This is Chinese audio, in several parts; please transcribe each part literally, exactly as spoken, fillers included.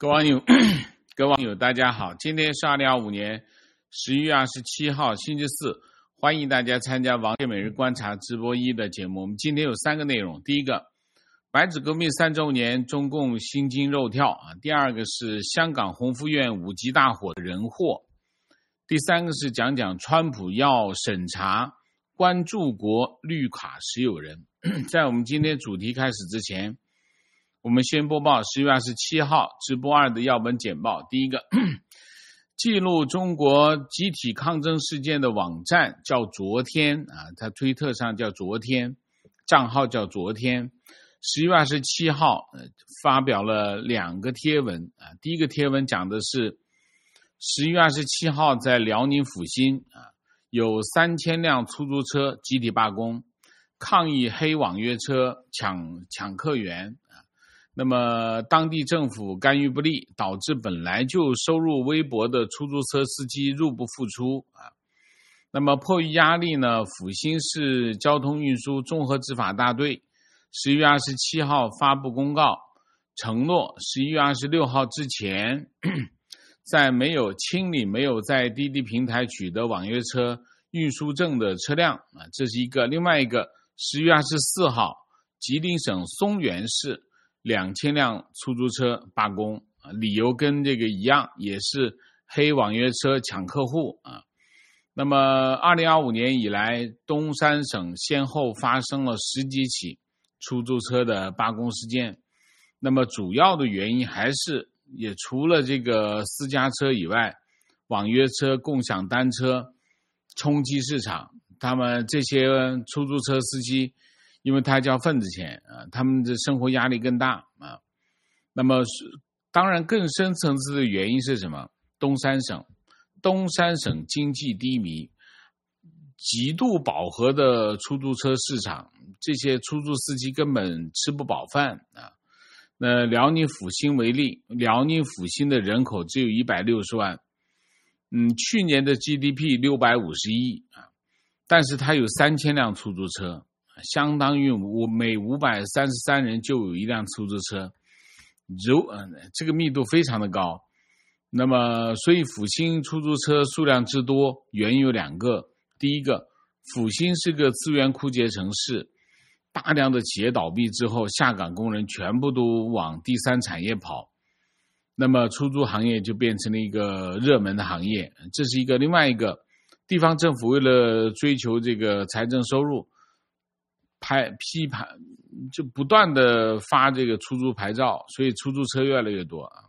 各位网友，各位网友，大家好！今天是二零二五年十一月二十七号，星期四，欢迎大家参加王健每日观察直播一的节目。我们今天有三个内容：第一个，白纸革命三周年，中共心惊肉跳啊；第二个是香港鸿福苑五级大火人祸；第三个是讲讲川普要审查关注国绿卡持有人。在我们今天主题开始之前，我们先播报十一月二十七号直播二的要本简报。第一个，记录中国集体抗争事件的网站叫昨天啊，它推特上叫昨天，账号叫昨天。十一月二十七号、呃、发表了两个贴文啊，第一个贴文讲的是十一月二十七号在辽宁阜新啊，有三千辆出租车集体罢工，抗议黑网约车抢抢客源。那么当地政府干预不力，导致本来就收入微薄的出租车司机入不敷出啊。那么迫于压力呢，阜新市交通运输综合执法大队十一月二十七号发布公告，承诺十一月二十六号之前，在没有清理没有在滴滴平台取得网约车运输证的车辆啊，这是一个。另外一个，十一月二十四号，吉林省松原市两千辆出租车罢工，理由跟这个一样，也是黑网约车抢客户啊。那么二零二五年以来，东三省先后发生了十几起出租车的罢工事件。那么主要的原因还是，也除了这个私家车以外，网约车、共享单车冲击市场，他们这些出租车司机因为他交份子钱啊，他们的生活压力更大啊。那么当然更深层次的原因是什么？东三省东三省经济低迷，极度饱和的出租车市场，这些出租司机根本吃不饱饭啊。那辽宁阜新为例，辽宁阜新的人口只有一百六十万，嗯，去年的 G D P 六百五十亿啊，但是它有三千辆出租车，相当于每五百三十三人就有一辆出租车，这个密度非常的高。那么所以阜新出租车数量之多，原因有两个。第一个，阜新是个资源枯竭城市，大量的企业倒闭之后，下岗工人全部都往第三产业跑，那么出租行业就变成了一个热门的行业，这是一个。另外一个，地方政府为了追求这个财政收入，拍批判就不断的发这个出租牌照，所以出租车越来越多啊。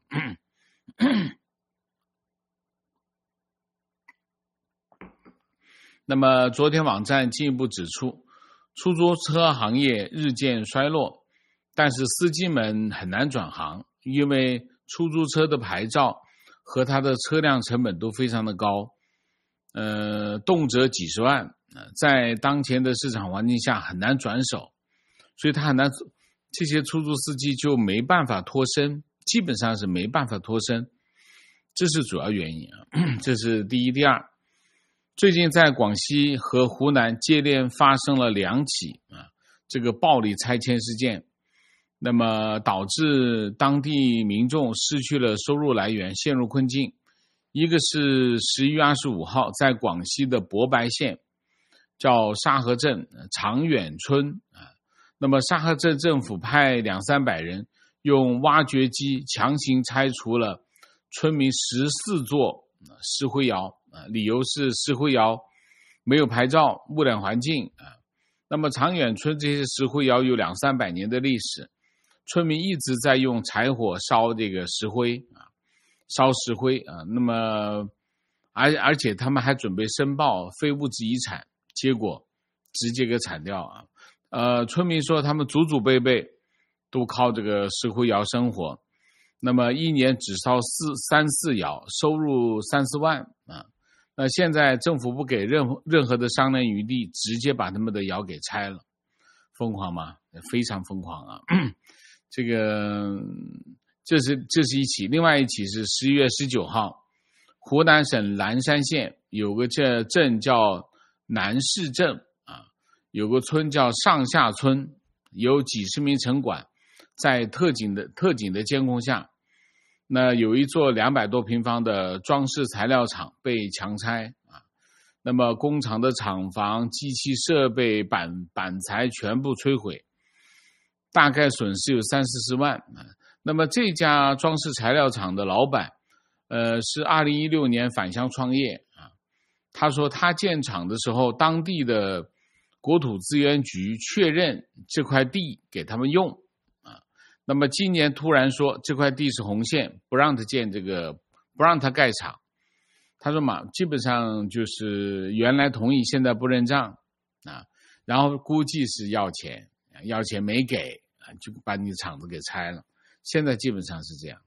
那么昨天网站进一步指出，出租车行业日渐衰落，但是司机们很难转行，因为出租车的牌照和它的车辆成本都非常的高，呃，动辄几十万，在当前的市场环境下很难转手，所以他很难，这些出租司机就没办法脱身，基本上是没办法脱身，这是主要原因啊。这是第一。第二，最近在广西和湖南接连发生了两起啊这个暴力拆迁事件，那么导致当地民众失去了收入来源，陷入困境。一个是十一月二十五号在广西的博白县叫沙河镇长远村啊，那么沙河镇政府派两三百人用挖掘机强行拆除了村民十四座石灰窑啊，理由是石灰窑没有牌照，污染环境啊。那么长远村这些石灰窑有两三百年的历史，村民一直在用柴火烧这个石灰啊，烧石灰啊。那么而而且他们还准备申报非物质遗产，结果直接给铲掉啊。呃，村民说他们祖祖辈辈都靠这个石灰窑生活，那么一年只烧四三四窑，收入三四万啊。那现在政府不给任何任何的商量余地，直接把他们的窑给拆了，疯狂吗？非常疯狂啊！这个这是这是一起，另外一起是十一月十九号，湖南省蓝山县有个这镇叫南市镇啊，有个村叫上下村，有几十名城管在特警的特警的监控下， 那有一座两百多平方的装饰材料厂被强拆啊，那么工厂的厂房、机器设备、板板材全部摧毁，大概损失有三四十万啊。那么这家装饰材料厂的老板，呃，是二零一六年返乡创业啊。他说他建厂的时候，当地的国土资源局确认这块地给他们用啊。那么今年突然说这块地是红线，不让他建这个，不让他盖厂。他说嘛，基本上就是原来同意，现在不认账啊，然后估计是要钱，要钱没给啊，就把你厂子给拆了。现在基本上是这样。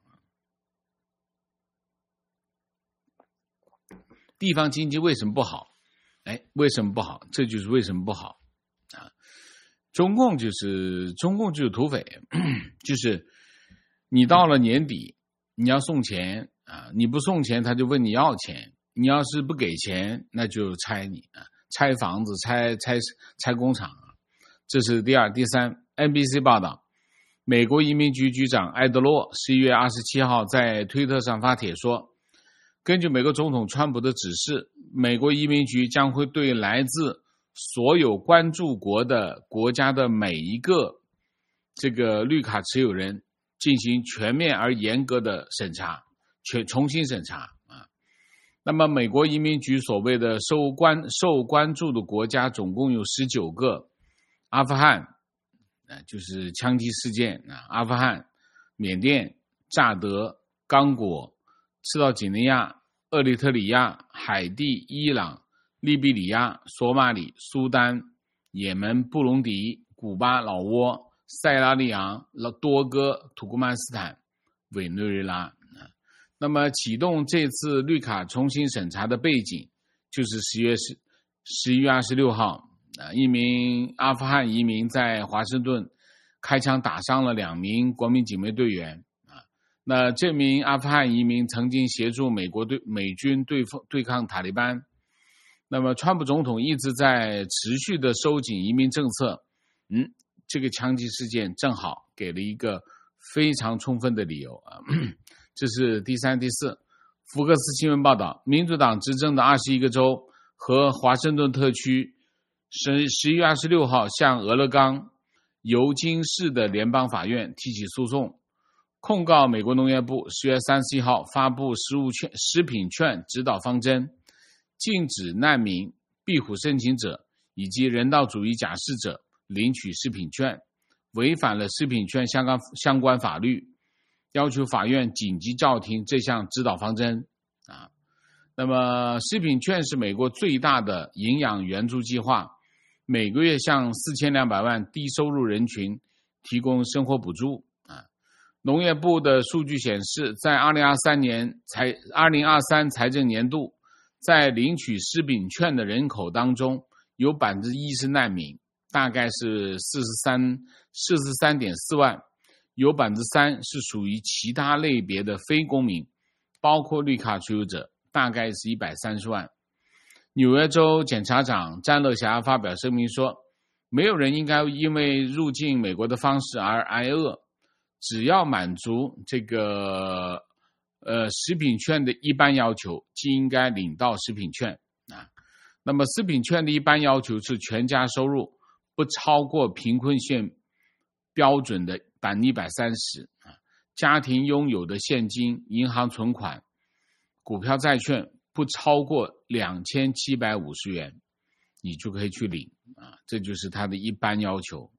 地方经济为什么不好？哎，为什么不好？这就是为什么不好啊！中共就是中共就是土匪，就是你到了年底，你要送钱啊，你不送钱，他就问你要钱，你要是不给钱，那就拆你啊，拆房子、拆拆拆工厂。这是第二、第三。N B C 报道，美国移民局局长埃德洛十一月二十七号在推特上发帖说，根据美国总统川普的指示，美国移民局将会对来自所有关注国的国家的每一个这个绿卡持有人进行全面而严格的审查，全重新审查啊。那么美国移民局所谓的受关受关注的国家总共有十九个，阿富汗啊，就是枪击事件啊，阿富汗、缅甸、乍得、刚果、赤道几内亚、厄立特里亚、海地、伊朗、利比里亚、索马里、苏丹、也门、布隆迪、古巴、老挝、塞拉利昂、多哥、土库曼斯坦、委内瑞拉。那么启动这次绿卡重新审查的背景，就是十月十一月二十六号，一名阿富汗移民在华盛顿开枪打伤了两名国民警卫队员。那这名阿富汗移民曾经协助美国对美军对对抗塔利班。那么川普总统一直在持续的收紧移民政策，嗯，这个枪击事件正好给了一个非常充分的理由啊。这是第三、第四。福克斯新闻报道，民主党执政的二十一个州和华盛顿特区十一月二十六号向俄勒冈尤金市的联邦法院提起诉讼，控告美国农业部十月三十一号发布食物券食品券指导方针，禁止难民、庇护申请者以及人道主义假释者领取食品券，违反了食品券相关相关法律，要求法院紧急叫停这项指导方针啊。那么食品券是美国最大的营养援助计划，每个月向四千两百万低收入人群提供生活补助啊。农业部的数据显示，在二零二三年财二零二三财政年度，在领取食品券的人口当中，有 百分之一 是难民，大概是四十三 四十三点四万，有 百分之三 是属于其他类别的非公民，包括绿卡持有者，大概是一百三十万。纽约州检察长詹乐霞发表声明说，没有人应该因为入境美国的方式而挨饿，只要满足这个呃食品券的一般要求，即应该领到食品券啊。那么食品券的一般要求是全家收入不超过贫困线标准的 百分之一百三十 啊，家庭拥有的现金、银行存款、股票债券不超过两千七百五十元，你就可以去领啊，这就是它的一般要求。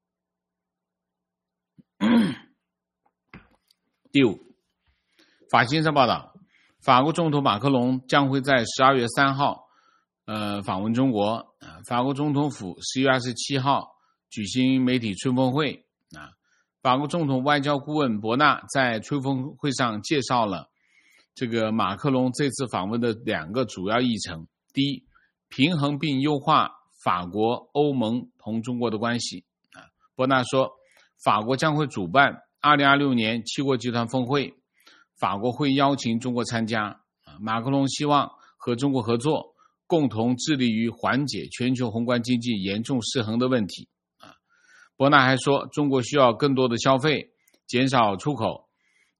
第五，法新社报道，法国总统马克龙将会在十二月三号呃访问中国啊。法国总统府十一月二十七号举行媒体吹风会啊。法国总统外交顾问博纳在吹风会上介绍了这个马克龙这次访问的两个主要议程。第一，平衡并优化法国、欧盟同中国的关系啊。博纳说，法国将会主办二零二六年七国集团峰会，法国会邀请中国参加啊。马克龙希望和中国合作，共同致力于缓解全球宏观经济严重失衡的问题啊。博纳还说，中国需要更多的消费，减少出口，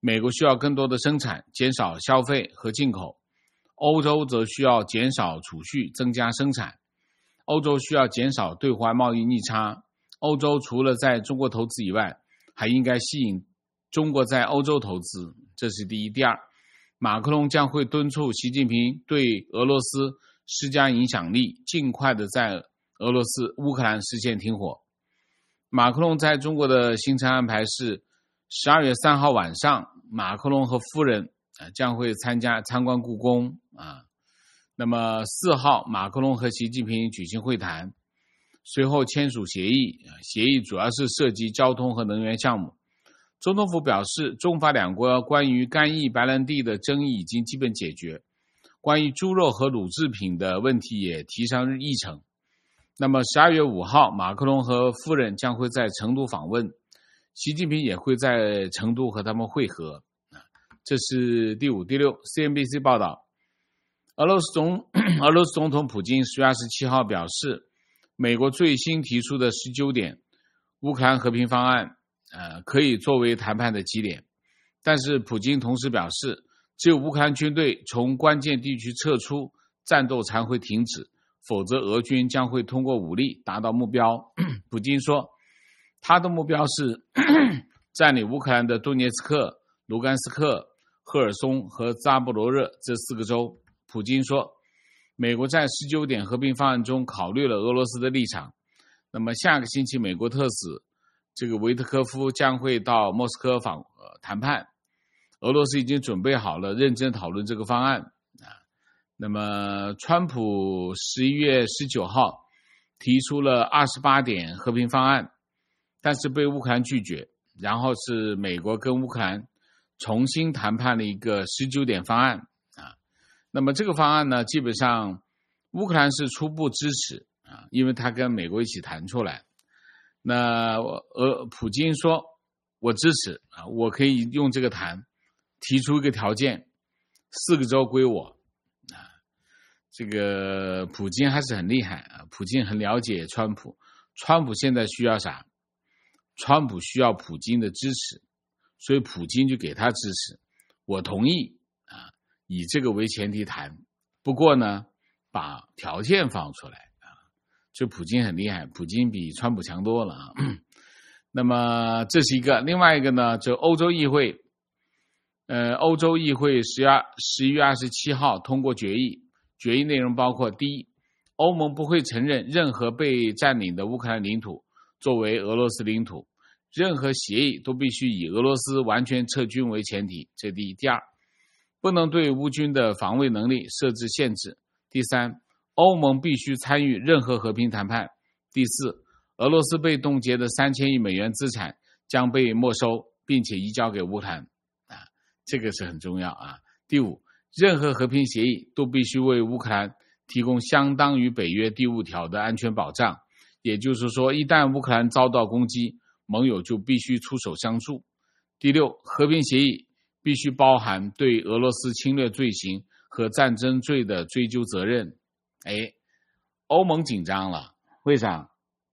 美国需要更多的生产，减少消费和进口；欧洲则需要减少储蓄，增加生产。欧洲需要减少对华贸易逆差。欧洲除了在中国投资以外，还应该吸引中国在欧洲投资，这是第一。第二，马克龙将会敦促习近平对俄罗斯施加影响力，尽快的在俄罗斯、乌克兰实现停火。马克龙在中国的行程安排是十二月三号晚上，马克龙和夫人将会参加参观故宫啊。那么四号，马克龙和习近平举行会谈，随后签署协议，协议主要是涉及交通和能源项目。总统府表示，中法两国关于干邑白兰地的争议已经基本解决，关于猪肉和乳制品的问题也提上议程。那么十二月五号，马克龙和夫人将会在成都访问，习近平也会在成都和他们会合。这是第五。第六 ，C N B C 报道，俄罗斯总俄罗斯总统普京十月二十七号表示，美国最新提出的十九点乌克兰和平方案，呃，可以作为谈判的基点。但是普京同时表示，只有乌克兰军队从关键地区撤出，战斗才会停止，否则俄军将会通过武力达到目标。普京说，他的目标是占领乌克兰的顿涅茨克、卢甘斯克、赫尔松和扎波罗热这四个州。普京说，美国在十九点和平方案中考虑了俄罗斯的立场。那么下个星期，美国特使这个维特科夫将会到莫斯科访、呃、谈判。俄罗斯已经准备好了认真讨论这个方案啊。那么川普十一月十九号提出了二十八点和平方案，但是被乌克兰拒绝，然后是美国跟乌克兰重新谈判了一个十九点方案啊。那么这个方案呢，基本上乌克兰是初步支持啊，因为他跟美国一起谈出来。那呃，普京说，我支持啊，我可以用这个谈，提出一个条件，四个州归我啊。这个普京还是很厉害啊，普京很了解川普，川普现在需要啥？川普需要普京的支持，所以普京就给他支持，我同意啊，以这个为前提谈。不过呢，把条件放出来啊，所以普京很厉害，普京比川普强多了啊。那么这是一个，另外一个呢，就欧洲议会，呃，欧洲议会十一月二十七号通过决议，决议内容包括：第一，欧盟不会承认任何被占领的乌克兰领土作为俄罗斯领土，任何协议都必须以俄罗斯完全撤军为前提，这第一。第二，不能对乌军的防卫能力设置限制。第三，欧盟必须参与任何和平谈判。第四，俄罗斯被冻结的三千亿美元资产将被没收，并且移交给乌克兰啊，这个是很重要啊。第五，任何和平协议都必须为乌克兰提供相当于北约第五条的安全保障，也就是说，一旦乌克兰遭到攻击，盟友就必须出手相助。第六，和平协议必须包含对俄罗斯侵略罪行和战争罪的追究责任。哎，欧盟紧张了，为啥？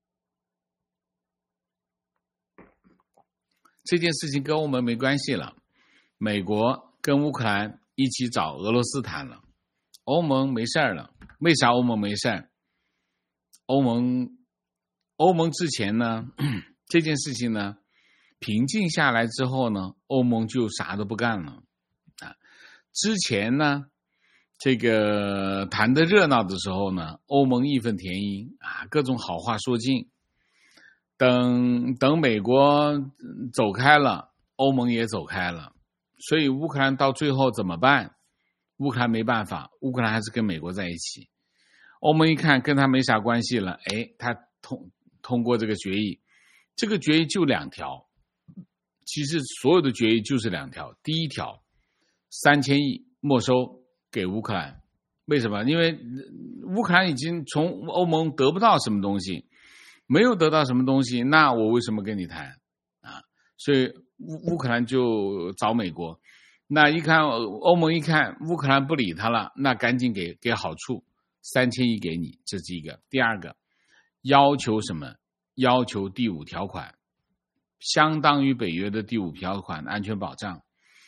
这件事情跟欧盟没关系了，美国跟乌克兰一起找俄罗斯谈了，欧盟没事了。为啥欧盟没事？欧盟欧盟之前呢，这件事情呢平静下来之后呢，欧盟就啥都不干了啊。之前呢，这个谈得热闹的时候呢，欧盟义愤填膺啊，各种好话说尽。等等美国走开了，欧盟也走开了，所以乌克兰到最后怎么办？乌克兰没办法，乌克兰还是跟美国在一起。欧盟一看跟他没啥关系了，哎，他通通过这个决议，这个决议就两条，其实所有的决议就是两条。第一条，三千亿没收给乌克兰，为什么？因为乌克兰已经从欧盟得不到什么东西，没有得到什么东西，那我为什么跟你谈啊？所以乌乌克兰就找美国，那一看欧盟一看乌克兰不理他了，那赶紧给给好处，三千亿给你，这是一个。第二个，要求什么？要求第五条款，相当于北约的第五条款安全保障。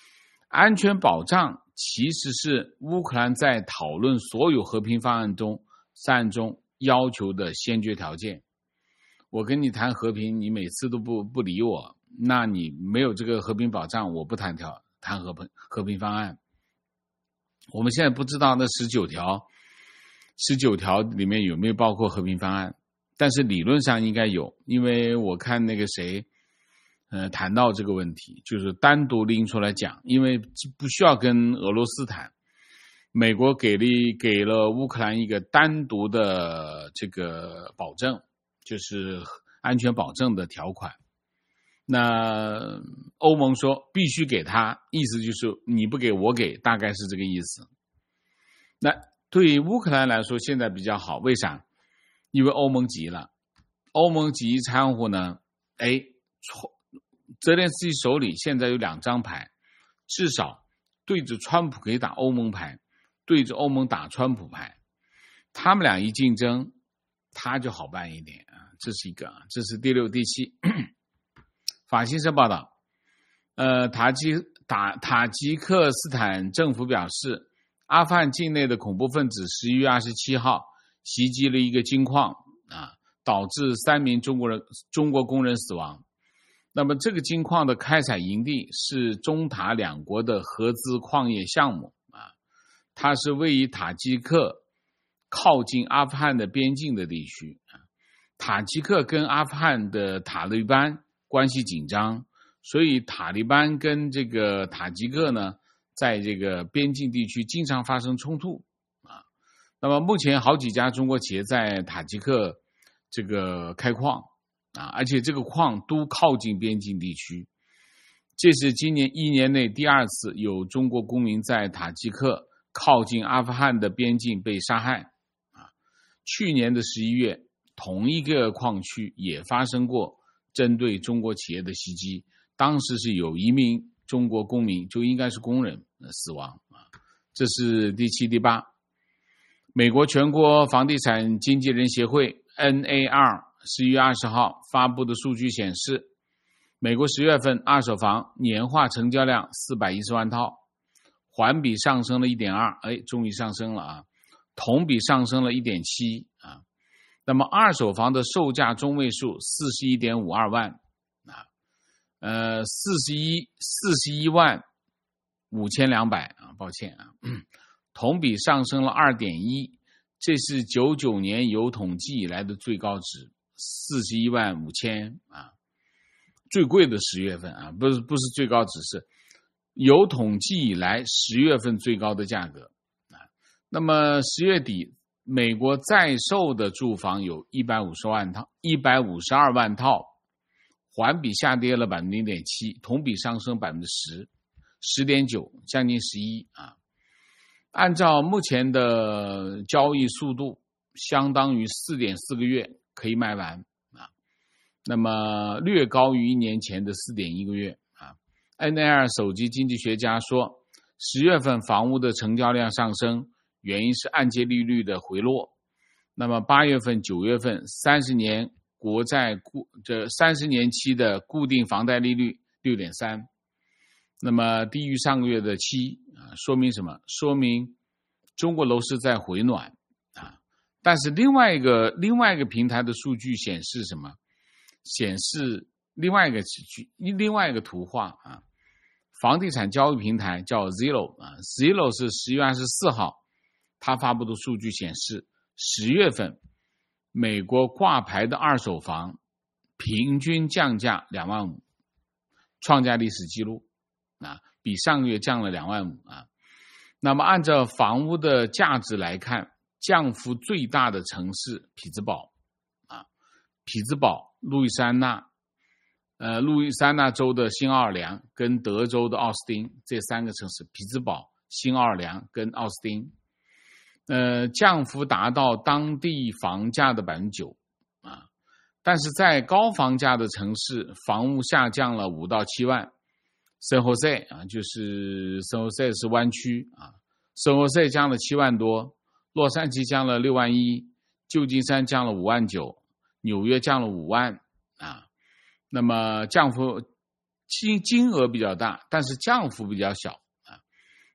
安全保障其实是乌克兰在讨论所有和平方案中案中要求的先决条件。我跟你谈和平，你每次都不不理我，那你没有这个和平保障，我不谈条谈和平和平方案。我们现在不知道那十九条十九条里面有没有包括和平方案，但是理论上应该有，因为我看那个谁呃，谈到这个问题，就是单独拎出来讲，因为不需要跟俄罗斯谈。美国给了给了乌克兰一个单独的这个保证，就是安全保证的条款。那欧盟说必须给他，意思就是你不给我给，大概是这个意思。那对于乌克兰来说现在比较好，为啥？因为欧盟急了，欧盟急一掺和呢，哎，泽连斯基手里现在有两张牌，至少对着川普可以打欧盟牌，对着欧盟打川普牌，他们俩一竞争，他就好办一点啊。这是一个，这是第六、第七。法新社报道，呃，塔吉塔塔吉克斯坦政府表示，阿富汗境内的恐怖分子十一月二十七号袭击了一个金矿啊，导致三名中国人中国工人死亡。那么这个金矿的开采营地是中塔两国的合资矿业项目啊，它是位于塔吉克靠近阿富汗的边境的地区啊。塔吉克跟阿富汗的塔利班关系紧张，所以塔利班跟这个塔吉克呢，在这个边境地区经常发生冲突啊。那么目前好几家中国企业在塔吉克这个开矿啊，而且这个矿都靠近边境地区。这是今年一年内第二次有中国公民在塔吉克靠近阿富汗的边境被杀害啊。去年的十一月，同一个矿区也发生过针对中国企业的袭击，当时是有一名中国公民，就应该是工人死亡啊。这是第七、第八。美国全国房地产经纪人协会 N A R 十一月二十号发布的数据显示，美国十月份二手房年化成交量四百一十万套，环比上升了 一点二， 哎，终于上升了啊，同比上升了 一点七 啊。那么二手房的售价中位数 四十一点五二万啊，呃四十一万五千两百啊，抱歉啊，同比上升了 二点一， 这是九九年有统计以来的最高值，四十一万五千啊，最贵的十月份啊，不是不是最高值，是有统计以来十月份最高的价格啊。那么十月底，美国在售的住房有一百五十万套，一百五十二万套，环比下跌了 百分之零点七， 同比上升 百分之十， 十点九， 将近十一啊。按照目前的交易速度，相当于 四点四个月可以卖完啊，那么略高于一年前的 四点一个月啊。N A R 首席经济学家说，十月份房屋的成交量上升，原因是按揭利率的回落。那么八月份、九月份三十年国债固这三十年期的固定房贷利率 六点三， 那么低于上个月的七啊，说明什么？说明中国楼市在回暖啊。但是另外一个另外一个平台的数据显示什么？显示另外一个另外一个图画啊。房地产交易平台叫 Zillow 啊 ，Zillow 是十月二十四号，他发布的数据显示，十月份美国挂牌的二手房平均降价两万五，创下历史记录啊，比上个月降了两万五啊。那么按照房屋的价值来看，降幅最大的城市匹兹堡啊，匹兹堡、路易斯安那。呃，路易斯安那州的新奥尔良跟德州的奥斯汀这三个城市，匹兹堡、新奥尔良跟奥斯汀，呃，降幅达到当地房价的 百分之九 啊。但是在高房价的城市，房屋下降了五到七万。圣何塞啊，就是圣何塞是湾区啊，圣何塞降了七万多，洛杉矶降了六万一，旧金山降了五万九，纽约降了五万啊。那么降幅金金额比较大，但是降幅比较小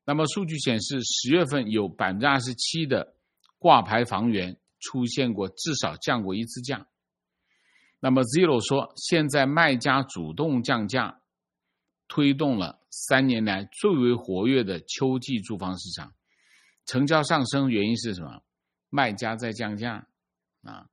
那么数据显示，十月份有 百分之二十七 的挂牌房源出现过至少降过一次价。那么 Zero 说，现在卖家主动降价，推动了三年来最为活跃的秋季住房市场，成交上升原因是什么？卖家在降价啊。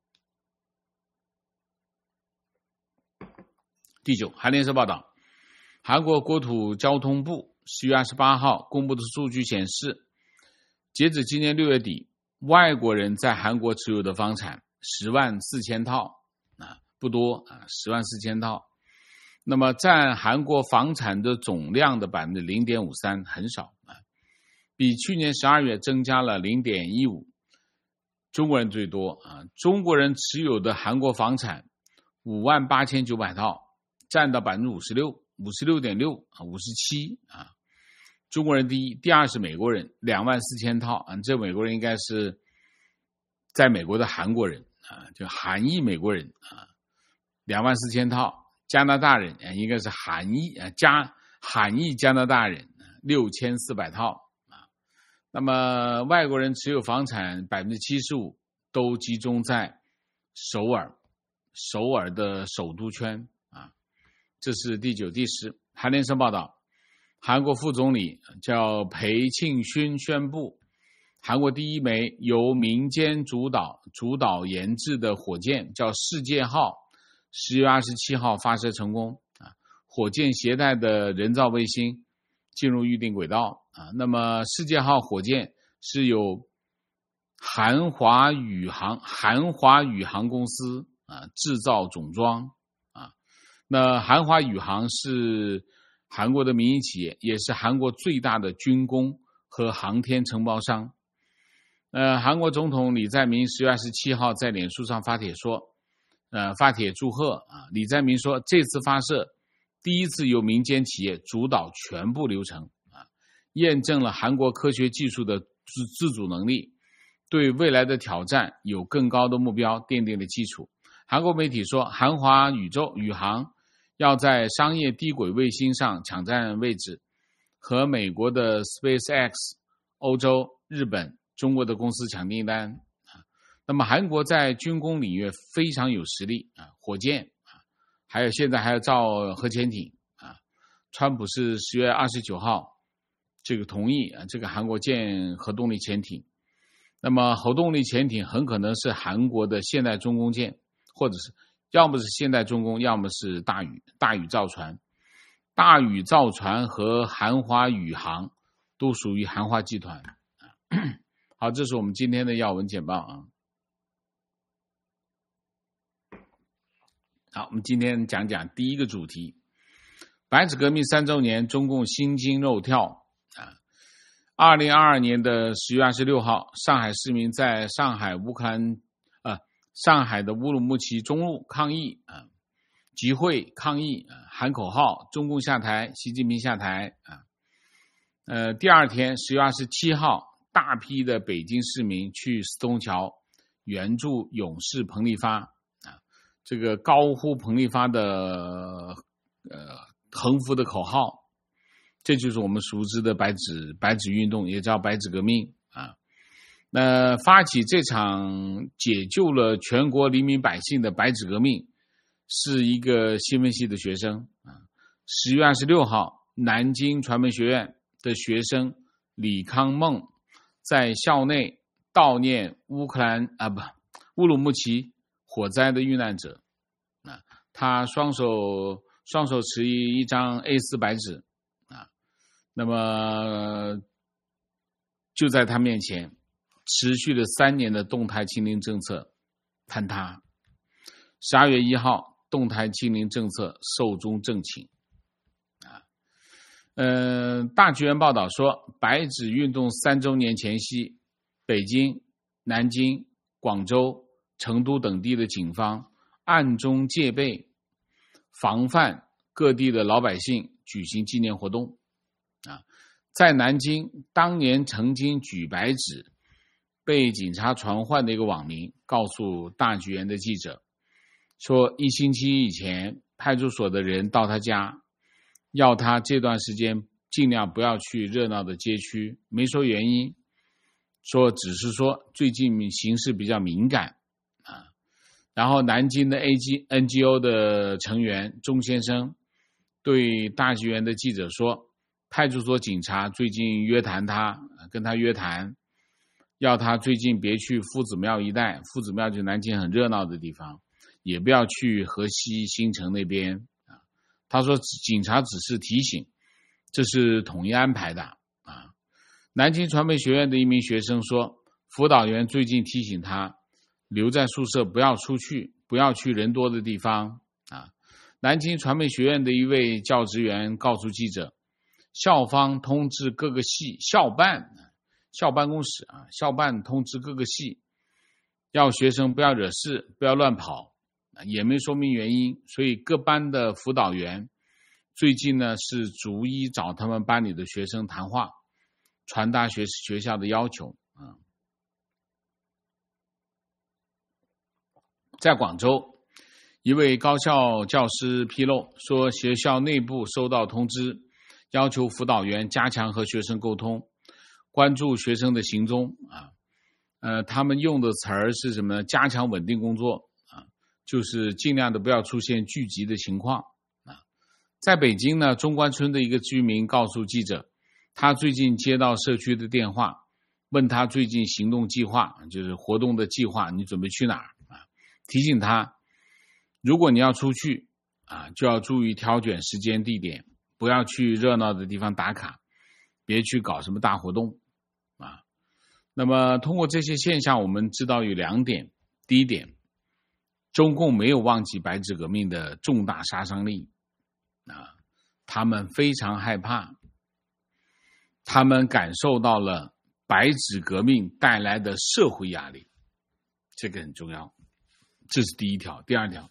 第九，韩联社报道，韩国国土交通部十月二十八号公布的数据显示，截止今年六月底，外国人在韩国持有的房产十万四千套啊，不多啊，十万四千套。那么占韩国房产的总量的 百分之零点五三， 很少啊，比去年十二月增加了 零点一五。中国人最多啊，中国人持有的韩国房产五万八千九百套，占到 百分之五十六， 五十六点六 啊， 五十七啊。中国人第一，第二是美国人两万四千套啊，这美国人应该是在美国的韩国人啊，就韩裔美国人啊，两万四千套。加拿大人啊，应该是韩裔啊，加韩裔加拿大人六千四百套啊。那么外国人持有房产 百分之七十五 都集中在首尔，首尔的首都圈啊。这是第九、第十。韩联社报道，韩国副总理叫裴庆勋宣布，韩国第一枚由民间主导主导研制的火箭叫世界号，十月二十七号发射成功啊！火箭携带的人造卫星进入预定轨道啊。那么世界号火箭是由韩华宇航韩华宇航公司啊制造总装啊。那韩华宇航是韩国的民营企业，也是韩国最大的军工和航天承包商。呃，韩国总统李在明十月二十七号在脸书上发帖说。呃，发帖祝贺啊！李在明说，这次发射第一次由民间企业主导全部流程啊，验证了韩国科学技术的自自主能力，对未来的挑战有更高的目标奠定了基础。韩国媒体说，韩华宇宙宇航要在商业低轨卫星上抢占位置，和美国的 SpaceX、欧洲、日本、中国的公司抢订单。那么韩国在军工领域非常有实力啊，火箭啊，还有现在还要造核潜艇啊。川普是十月二十九号这个同意啊，这个韩国建核动力潜艇。那么核动力潜艇很可能是韩国的现代中攻舰，或者是要么是现代中攻，要么是大宇大宇造船。大宇造船和韩华宇航都属于韩华集团。好，这是我们今天的要闻简报啊。好，我们今天讲讲第一个主题，白纸革命三周年，中共心惊肉跳啊！二零二二年的十月二十六号，上海市民在上海乌克兰呃上海的乌鲁木齐中路抗议啊，集会抗议啊，喊口号，中共下台，习近平下台啊。呃，第二天十月二十七号，大批的北京市民去四通桥援助勇士彭立发。这个高呼彭立发的呃横幅的口号，这就是我们熟知的白纸白纸运动，也叫白纸革命啊。那发起这场解救了全国黎民百姓的白纸革命，是一个新闻系的学生啊。十月二十六号，南京传媒学院的学生李康梦在校内悼念乌克兰啊不乌鲁木齐火灾的遇难者啊，他双手双手持一张 A 四 白纸啊，那么就在他面前，持续了三年的动态清零政策坍塌。十二月一号，动态清零政策寿终正寝啊。呃，大纪元报道说，白纸运动三周年前夕，北京、南京、广州、成都等地的警方暗中戒备，防范各地的老百姓举行纪念活动啊。在南京，当年曾经举白纸被警察传唤的一个网民告诉大纪元的记者说，一星期以前派出所的人到他家，要他这段时间尽量不要去热闹的街区，没说原因，说只是说最近形势比较敏感啊。然后南京的 A G N G O 的成员钟先生对大纪元的记者说，派出所警察最近约谈他，跟他约谈，要他最近别去夫子庙一带，夫子庙就南京很热闹的地方，也不要去河西新城那边啊。他说警察只是提醒，这是统一安排的啊。南京传媒学院的一名学生说，辅导员最近提醒他留在宿舍，不要出去，不要去人多的地方啊。南京传媒学院的一位教职员告诉记者，校方通知各个系校办校办公室啊，校办通知各个系，要学生不要惹事，不要乱跑，也没说明原因。所以各班的辅导员最近呢是逐一找他们班里的学生谈话，传达学学校的要求啊。在广州，一位高校教师披露说，学校内部收到通知，要求辅导员加强和学生沟通，关注学生的行踪啊。呃，他们用的词儿是什么呢？加强稳定工作啊，就是尽量的不要出现聚集的情况啊。在北京呢，中关村的一个居民告诉记者，他最近接到社区的电话，问他最近行动计划，就是活动的计划，你准备去哪儿啊？提醒他，如果你要出去啊，就要注意挑选时间地点，不要去热闹的地方打卡，别去搞什么大活动啊。那么通过这些现象，我们知道有两点。第一点，中共没有忘记白纸革命的重大杀伤力啊，他们非常害怕，他们感受到了白纸革命带来的社会压力，这个很重要。这是第一条。第二条，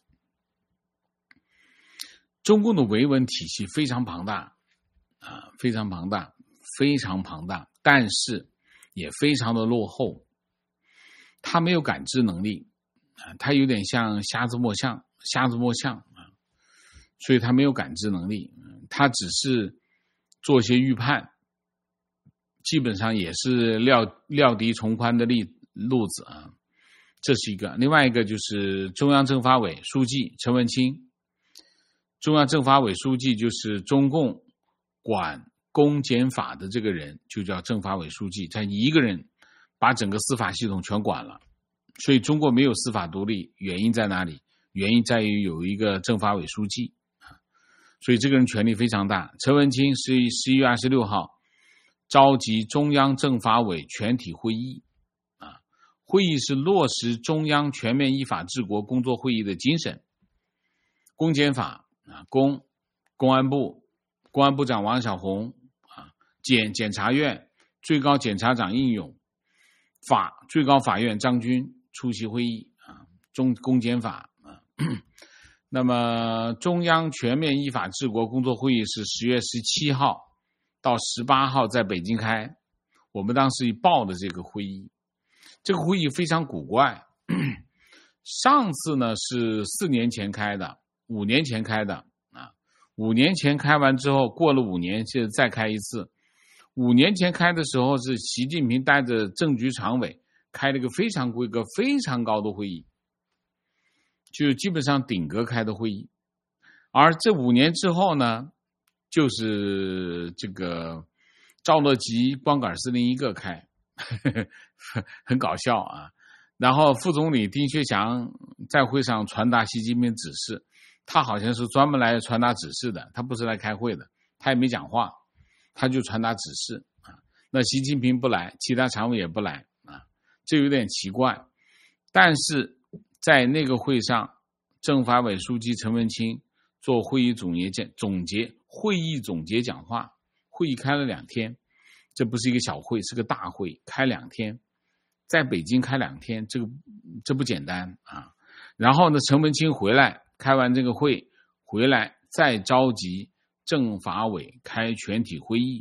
中共的维稳体系非常庞大啊，非常庞大，非常庞大，但是也非常的落后。他没有感知能力啊，他有点像瞎子摸象，瞎子摸象啊，所以他没有感知能力，他只是做些预判，基本上也是料料敌从宽的路子啊。这是一个。另外一个就是中央政法委书记陈文清，中央政法委书记就是中共管公检法的这个人，就叫政法委书记，他一个人把整个司法系统全管了。所以中国没有司法独立，原因在哪里？原因在于有一个政法委书记，所以这个人权力非常大。陈文清是十一月二十六号召集中央政法委全体会议啊，会议是落实中央全面依法治国工作会议的精神。公检法啊，公公安部公安部长王小红啊，检检察院最高检察长应勇，法最高法院张军出席会议啊，中公检法啊。那么中央全面依法治国工作会议是十月十七号到十八号在北京开，我们当时报的这个会议。这个会议非常古怪，上次呢是四年前开的，五年前开的啊，五年前开完之后，过了五年现在再开一次。五年前开的时候是习近平带着政局常委开了一个非常规格非常高的会议，就基本上顶格开的会议。而这五年之后呢，就是这个赵乐际光杆司令一个开，呵呵，很搞笑啊。然后副总理丁薛祥在会上传达习近平指示，他好像是专门来传达指示的，他不是来开会的，他也没讲话，他就传达指示啊。那习近平不来，其他常委也不来啊，这有点奇怪。但是在那个会上，政法委书记陈文清做会议总结总结会议总结讲话，会议开了两天，这不是一个小会，是个大会，开两天，在北京开两天，这个这不简单啊。然后呢，陈文清回来开完这个会回来，再召集政法委开全体会议。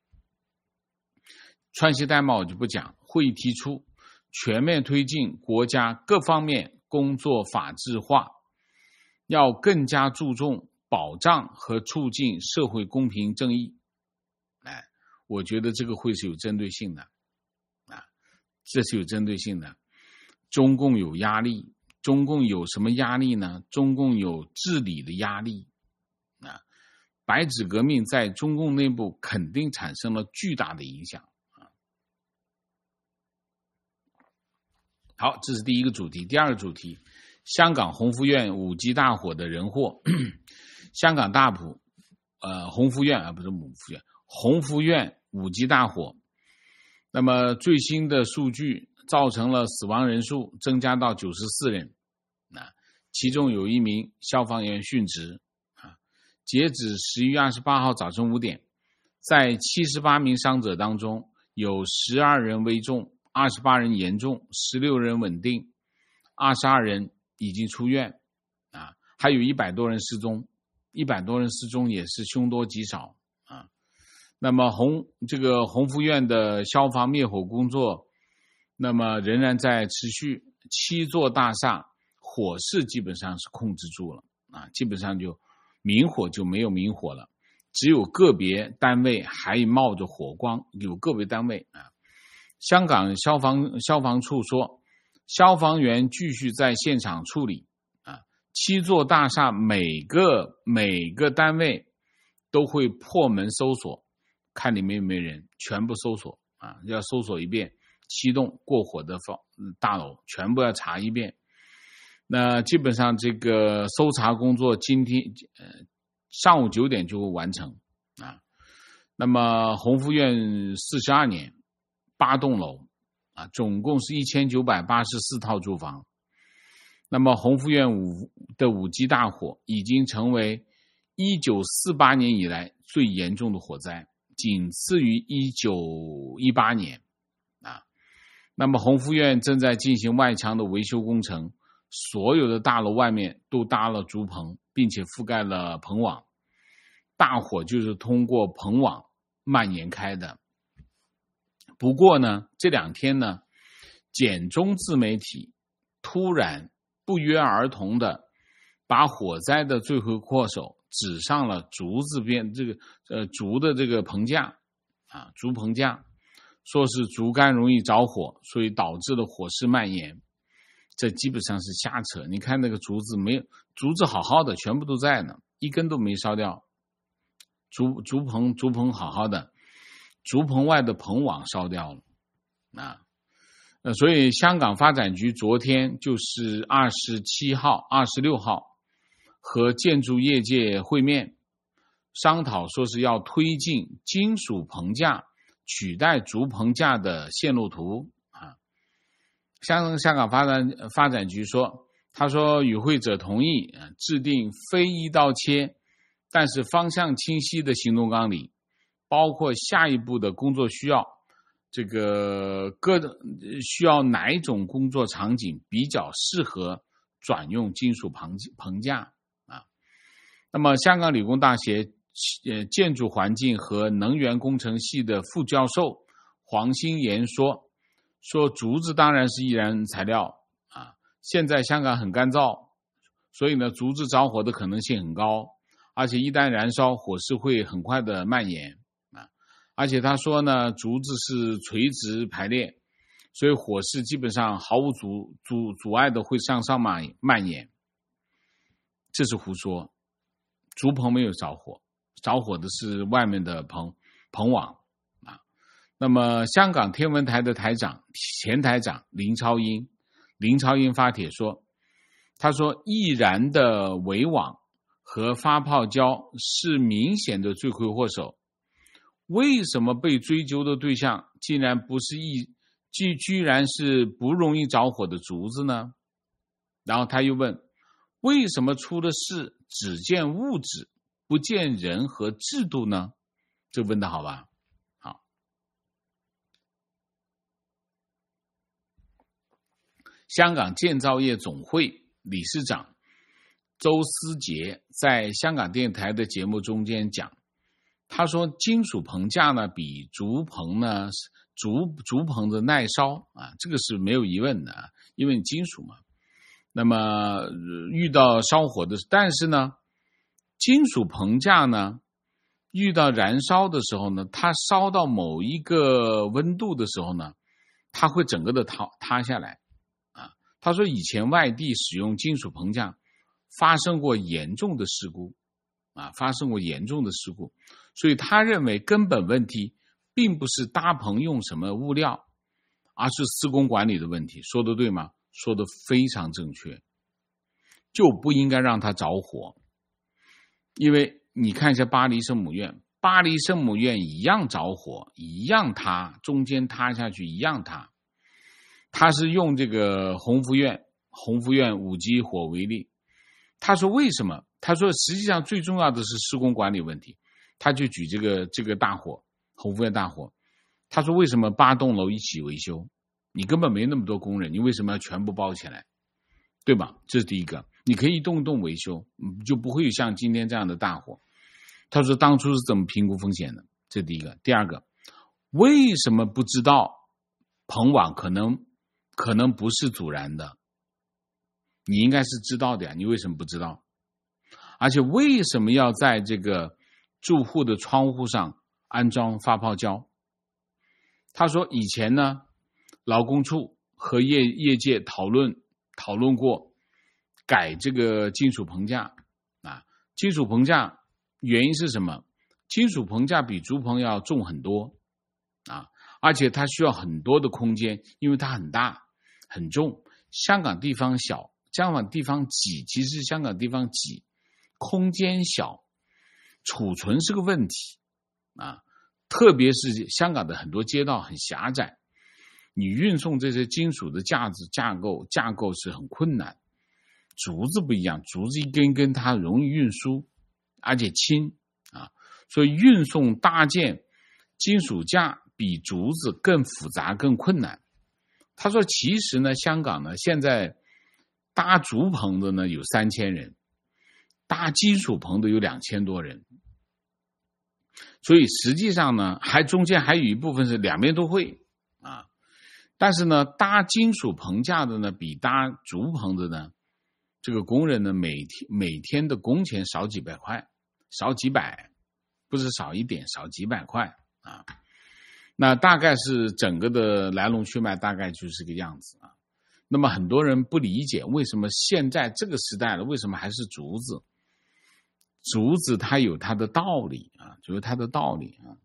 穿西戴帽我就不讲，会议提出全面推进国家各方面工作法治化，要更加注重保障和促进社会公平正义我觉得这个会是有针对性的啊，这是有针对性的。中共有压力，中共有什么压力呢？中共有治理的压力啊。白纸革命在中共内部肯定产生了巨大的影响啊。好，这是第一个主题。第二个主题，香港鸿福苑五 G 大火的人祸。香港大埔呃鸿福苑啊，不是母福苑，鸿福苑五 G 大火。那么最新的数据造成了死亡人数增加到九十四人啊，其中有一名消防员殉职。截止十一月二十八号早晨五点，在七十八名伤者当中，有十二人危重，二十八人严重，十六人稳定，二十二人已经出院啊，还有一百多人失踪，一百多人失踪也是凶多吉少啊。那么鸿这个鸿福苑的消防灭火工作，那么仍然在持续，七座大厦火势基本上是控制住了啊，基本上就明火就没有明火了，只有个别单位还冒着火光，有个别单位啊。香港消防消防处说，消防员继续在现场处理啊。七座大厦每个每个单位都会破门搜索，看里面有没有人，全部搜索啊，要搜索一遍七栋过火的大楼，全部要查一遍。那基本上这个搜查工作今天呃上午九点就会完成啊。那么鸿福苑四十二年，八栋楼啊，总共是一千九百八十四套住房。那么鸿福苑五的五 G 大火已经成为一九四八年以来最严重的火灾，仅次于一九一八年啊。那么鸿福苑正在进行外墙的维修工程。所有的大楼外面都搭了竹棚，并且覆盖了棚网。大火就是通过棚网蔓延开的。不过呢，这两天呢，简中自媒体突然不约而同的把火灾的罪魁祸首指上了竹子边这个呃竹的这个棚架啊，竹棚架，说是竹竿容易着火，所以导致了火势蔓延。这基本上是瞎扯，你看那个竹子没有，竹子好好的，全部都在呢，一根都没烧掉。竹竹棚竹棚好好的，竹棚外的棚网烧掉了啊。呃，所以香港发展局昨天就是二十七号、二十六号和建筑业界会面，商讨说是要推进金属棚架取代竹棚架的线路图。香香港发展发展局说，他说与会者同意制定非一刀切，但是方向清晰的行动纲领，包括下一步的工作需要，这个各需要哪一种工作场景比较适合转用金属棚棚架啊？那么，香港理工大学呃建筑环境和能源工程系的副教授黄新岩说。说竹子当然是易燃材料啊，现在香港很干燥，所以呢，竹子着火的可能性很高，而且一旦燃烧，火势会很快的蔓延啊。而且他说呢，竹子是垂直排列，所以火势基本上毫无阻阻阻碍的会向上蔓蔓延。这是胡说，竹棚没有着火，着火的是外面的棚棚网。那么，香港天文台的台长前台长林超英，林超英发帖说，他说易燃的围网和发泡胶是明显的罪魁祸首，为什么被追究的对象竟然不是易，居居然是不容易着火的竹子呢？然后他又问，为什么出了事只见物质，不见人和制度呢？这问得好吧？香港建造业总会理事长周思杰在香港电台的节目中间讲，他说金属棚架呢比竹棚呢竹竹棚的耐烧啊，这个是没有疑问的啊，因为金属嘛。那么遇到烧火的，但是呢，金属棚架呢遇到燃烧的时候呢，它烧到某一个温度的时候呢，它会整个的塌塌下来啊。他说以前外地使用金属棚架发生过严重的事故啊，发生过严重的事故，所以他认为根本问题并不是搭棚用什么物料，而是施工管理的问题。说的对吗？说的非常正确，就不应该让它着火。因为你看一下巴黎圣母院，巴黎圣母院一样着火，一样塌，中间塌下去一样塌。他是用这个红福院红福院五级火为例，他说为什么？他说实际上最重要的是施工管理问题。他就举这个这个大火，红福院大火，他说为什么八栋楼一起维修？你根本没那么多工人，你为什么要全部包起来？对吧？这是第一个，你可以一栋一栋维修，就不会有像今天这样的大火。他说当初是怎么评估风险的？这是第一个。第二个，为什么不知道棚网可能可能不是阻燃的？你应该是知道的呀，你为什么不知道？而且为什么要在这个住户的窗户上安装发泡胶？他说以前呢，劳工处和业业界讨论讨论过改这个金属棚架啊，金属棚架原因是什么？金属棚架比竹棚要重很多啊，而且它需要很多的空间，因为它很大很重。香港地方小，香港地方挤，其实香港地方挤，空间小，储存是个问题啊。特别是香港的很多街道很狭窄，你运送这些金属的架子架构架构是很困难。竹子不一样，竹子一根一根它容易运输，而且轻啊，所以运送搭建金属架比竹子更复杂更困难。他说其实呢，香港呢现在搭竹棚的呢有三千人，搭金属棚的有两千多人，所以实际上呢，还中间还有一部分是两边都会啊。但是呢，搭金属棚架的呢，比搭竹棚的呢，这个工人呢每天每天的工钱少几百块，少几百，不是少一点，少几百块啊。那大概是整个的来龙去脉，大概就是这个样子啊。那么很多人不理解为什么现在这个时代了，为什么还是竹子？竹子它有它的道理啊，就是它的道理啊。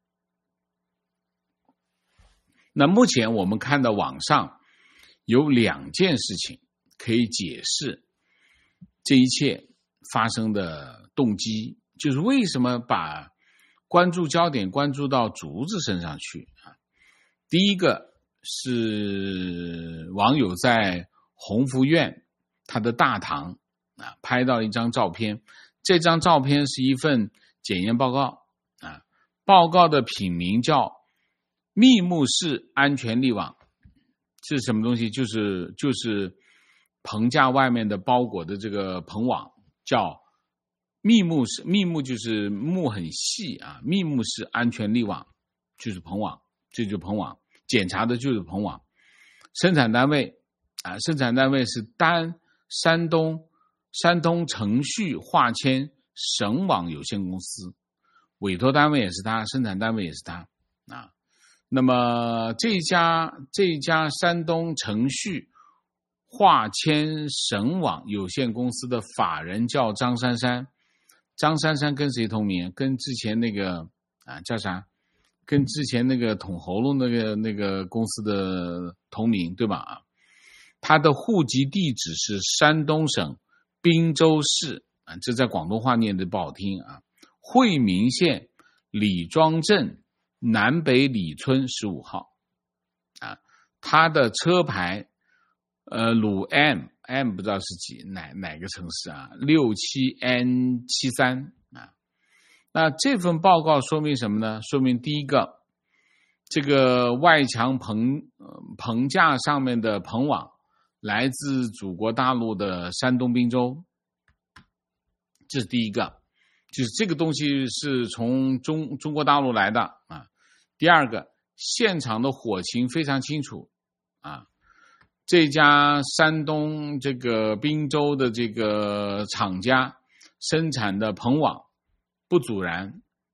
那目前我们看到网上有两件事情可以解释这一切发生的动机，就是为什么把关注焦点关注到竹子身上去啊？第一个是网友在鸿福苑他的大堂啊拍到一张照片，这张照片是一份检验报告啊，报告的品名叫密幕式安全滤网。是什么东西？就是就是棚架外面的包裹的这个棚网，叫密幕式，密幕就是幕很细啊，密幕式安全滤网就是棚网，这就是棚网，检查的就是棚网。生产单位啊，生产单位是单山东山东程序化纤省网有限公司，委托单位也是他，生产单位也是他啊。那么这家这家山东程序化纤省网有限公司的法人叫张珊珊，张珊珊跟谁同名？跟之前那个啊叫啥？跟之前那个捅喉咙那个那个公司的同名，对吧？啊，他的户籍地址是山东省滨州市啊，这在广东话念的不好听啊，惠民县李庄镇南北里村十五号啊，他的车牌呃鲁 M M 不知道是几哪哪个城市啊，六七 N 七三啊。那这份报告说明什么呢？说明第一个，这个外墙棚棚架上面的棚网来自祖国大陆的山东滨州，这是第一个，就是这个东西是从中中国大陆来的啊。第二个，现场的火情非常清楚啊，这家山东这个滨州的这个厂家生产的棚网不阻燃，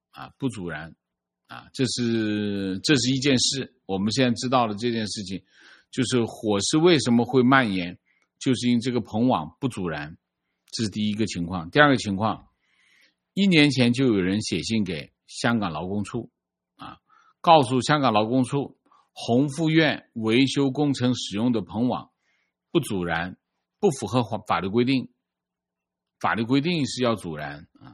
啊，不阻燃啊，这是这是一件事。我们现在知道了这件事情，就是火势为什么会蔓延，就是因为这个棚网不阻燃，这是第一个情况。第二个情况，一年前就有人写信给香港劳工处啊，告诉香港劳工处，宏富苑维修工程使用的棚网不阻燃，不符合法律规定，法律规定是要阻燃啊。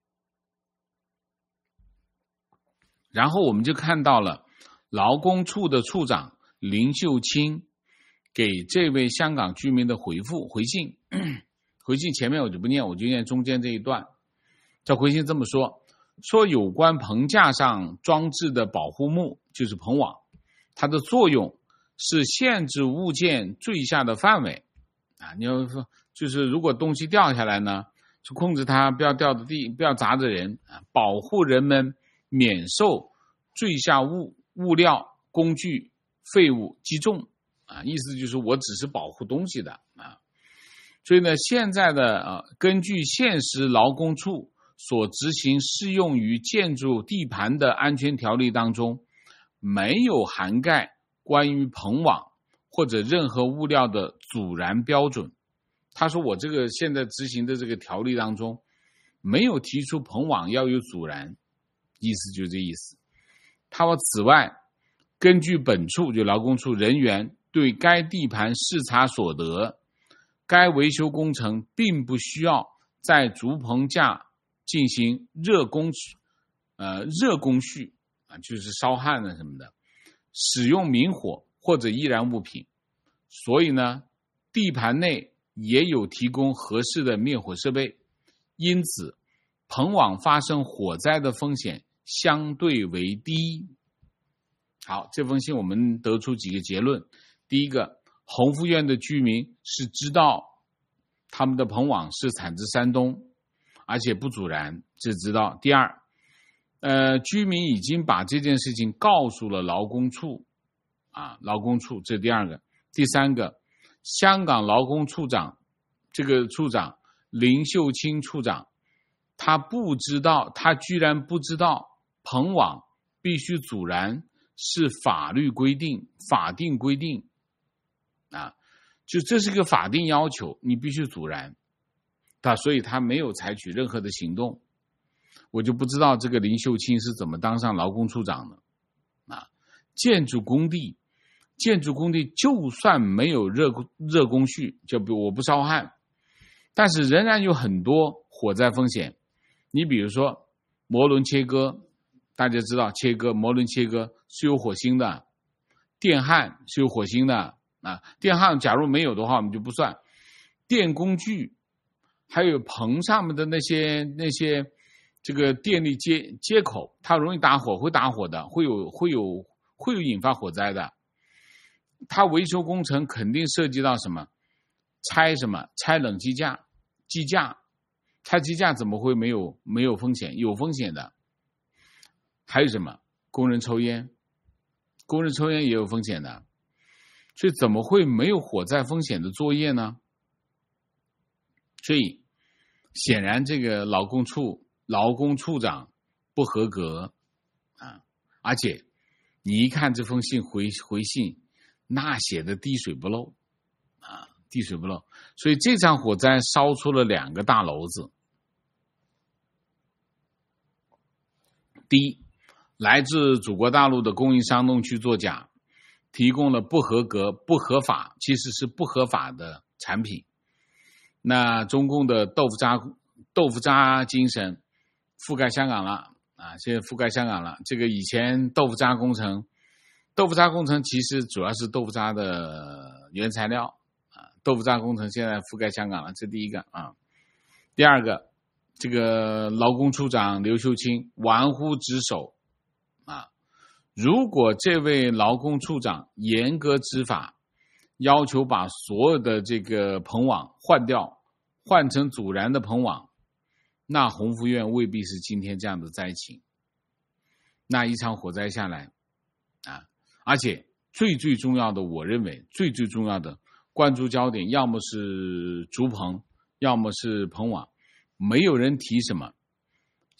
然后我们就看到了劳工处的处长林秀清给这位香港居民的回复回信，回信前面我就不念，我就念中间这一段。这回信这么说，说有关棚架上装置的保护幕，就是棚网，它的作用是限制物件坠下的范围啊。你要说就是如果东西掉下来呢，就控制它不要掉到地，不要砸着人啊，保护人们免受坠下物物料、工具、废物击中啊，意思就是我只是保护东西的啊。所以呢，现在的呃，根据现时劳工处所执行适用于建筑地盘的安全条例当中，没有涵盖关于棚网或者任何物料的阻燃标准。他说我这个现在执行的这个条例当中没有提出棚网要有阻燃，意思就这意思。他说此外，根据本处就劳工处人员对该地盘视察所得，该维修工程并不需要在竹棚架进行热工呃热工序啊，就是烧焊啊什么的，使用明火或者易燃物品，所以呢，地盘内也有提供合适的灭火设备，因此棚网发生火灾的风险相对为低。好，这封信我们得出几个结论。第一个，宏富苑的居民是知道他们的棚网是产自山东，而且不阻燃，这知道。第二，呃，居民已经把这件事情告诉了劳工处啊，劳工处，这第二个。第三个，香港劳工处长，这个处长林秀清处长，他不知道，他居然不知道棚网必须阻燃是法律规定、法定规定啊，就这是个法定要求，你必须阻燃。他所以他没有采取任何的行动。我就不知道这个林秀清是怎么当上劳工处长的啊。建筑工地，建筑工地就算没有热热工序，就比如我不烧焊，但是仍然有很多火灾风险。你比如说模轮切割，大家知道切割模轮切割是有火星的，电焊是有火星的啊。电焊假如没有的话，我们就不算。电工具，还有棚上面的那些那些这个电力接接口，它容易打火，会打火的，会有会有会有引发火灾的。它维修工程肯定涉及到什么？拆什么？拆冷气架、机架，拆机架怎么会没有没有风险？有风险的。还有什么？工人抽烟，工人抽烟也有风险的。所以怎么会没有火灾风险的作业呢？所以显然这个劳工处劳工处长不合格啊！而且你一看这封信回回信，那写的滴水不漏啊，滴水不漏。所以这场火灾烧出了两个大篓子。第一，来自祖国大陆的供应商弄虚作假，提供了不合格、不合法，其实是不合法的产品。那中共的豆腐渣豆腐渣精神覆盖香港了啊！现在覆盖香港了。这个以前豆腐渣工程，豆腐渣工程其实主要是豆腐渣的原材料啊。豆腐渣工程现在覆盖香港了，这第一个啊。第二个，这个劳工处长刘秀清玩忽职守啊。如果这位劳工处长严格执法，要求把所有的这个棚网换掉，换成阻燃的棚网，那宏福苑未必是今天这样的灾情。那一场火灾下来啊，而且最最重要的，我认为最最重要的关注焦点，要么是竹棚，要么是棚网，没有人提什么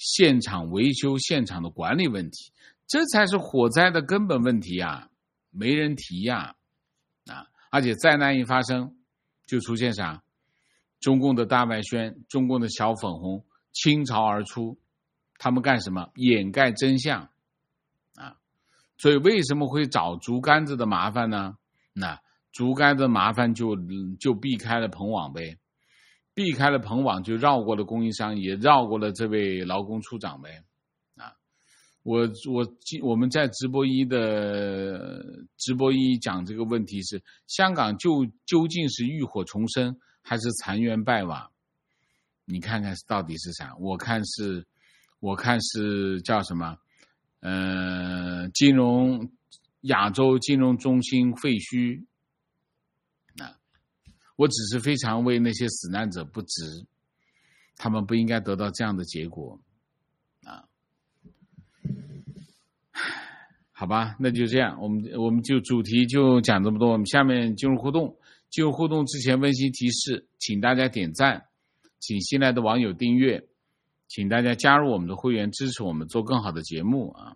现场维修现场的管理问题，这才是火灾的根本问题啊，没人提呀、啊，啊，而且灾难一发生，就出现啥？中共的大外宣，中共的小粉红倾巢而出，他们干什么？掩盖真相啊！所以为什么会找竹竿子的麻烦呢？那竹竿子麻烦就就避开了彭网呗，避开了彭网就绕过了供应商，也绕过了这位劳工处长呗。啊，我我我们在直播一的直播一讲这个问题是香港就究竟是浴火重生还是残垣败瓦？你看看到底是啥？我看是，我看是叫什么？呃，金融亚洲金融中心废墟。啊，我只是非常为那些死难者不值，他们不应该得到这样的结果。啊，好吧，那就这样，我们我们就主题就讲这么多。我们下面进入互动。进入互动之前，温馨提示，请大家点赞，请新来的网友订阅，请大家加入我们的会员，支持我们做更好的节目啊。